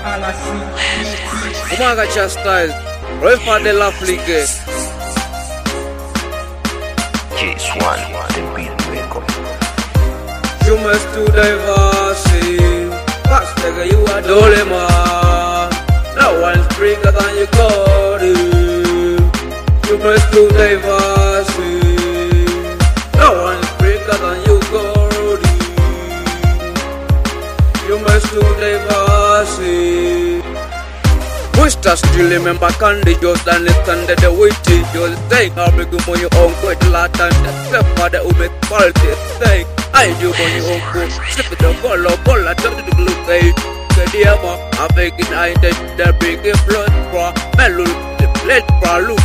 Umaga chastise, refa de la flique. J-Swan, the beat maker. You must do diversity. Fast nigga, you are dolema. No one's bigger than you got it. You must do diversity. No one's bigger than you got it. You must do diversity. Wish I still remember candy just and it under the witchy. Just saying I'll be good when you own quite a lot and the step for the ume quality thing. I do when you own good. Slip it down, call, I tell you to look at Kadiama, I beg it, I take the big blood for Melul, the plate for look.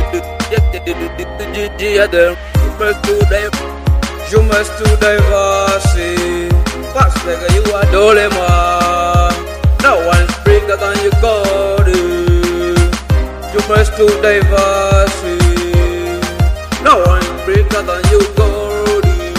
You must do diversity. Fast nigga, you are dolema. No one's bigger than you got it. You must do diversity. No one's bigger than you got it.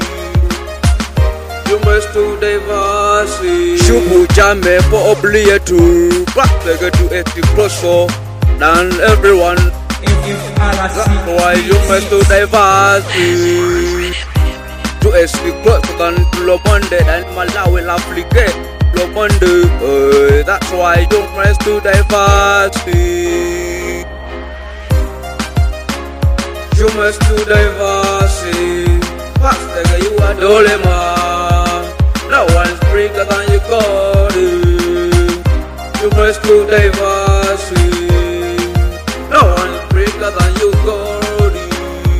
You must do diversity. Shubu jame for obligator. Black nigga to it closer than everyone. That's why you must do diversity. To escape closer than Lobonde and Malawi Africa. That's why you must do diversity. You must do diversity. Fast nigga, you are dolema. No one's bigger than you got it. You must do diversity. No one's bigger than you got it.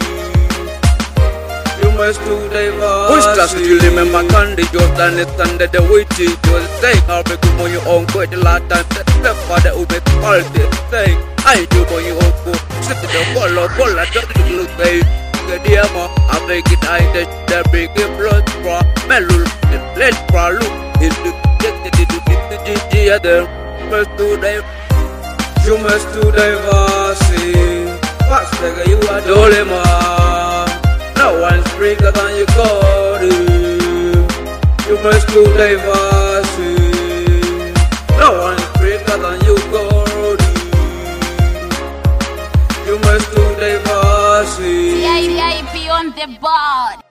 You must do diversity. Wish I still remember candy just and it's under the witchy. Just saying I'll be good when you own quite a lot and step for the ume quality thing. I do when you own good. Slip it down, call, I tell you to look at Kadiama, I beg it, I take the big blood for Melul, the plate for look. You must do diversity. Fast nigga, you are dolema. No one's bigger than you got it. You must do diversity. No one's bigger than you got it. You must do diversity. CIP on the board.